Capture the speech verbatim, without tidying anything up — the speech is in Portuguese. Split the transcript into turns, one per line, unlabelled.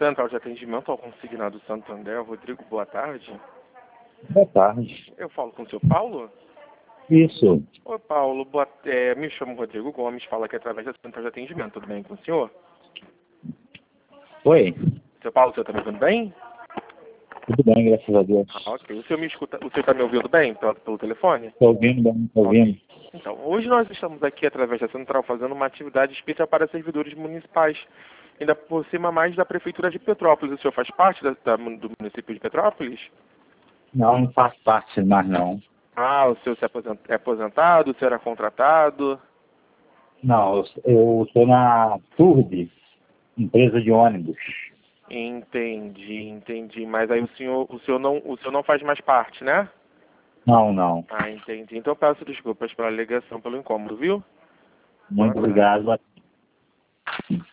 Central de Atendimento ao Consignado Santander. Rodrigo, boa tarde.
Boa tarde.
Eu falo com o seu Paulo?
Isso.
Oi, Paulo. Boa, é, me chamo Rodrigo Gomes, falo aqui através da Central de Atendimento. Tudo bem com o senhor?
Oi.
Seu Paulo, o senhor está me ouvindo bem?
Tudo bem, graças a Deus.
Ah, ok. O senhor me escuta, o senhor está me ouvindo bem pelo, pelo telefone?
Estou ouvindo bem, estou ouvindo.
Ok. Então, hoje nós estamos aqui através da Central fazendo uma atividade especial para servidores municipais. Ainda por cima mais da Prefeitura de Petrópolis. O senhor faz parte da, da, do município de Petrópolis?
Não, não faço parte mais não.
Ah, o senhor se aposent- é aposentado, o senhor era contratado?
Não, eu estou na Turbi, empresa de ônibus.
Entendi, entendi. Mas aí o senhor, o senhor não, o senhor não faz mais parte, né?
Não, não.
Ah, entendi. Então eu peço desculpas pela alegação, pelo incômodo, viu? Boa
Muito
tarde.
obrigado.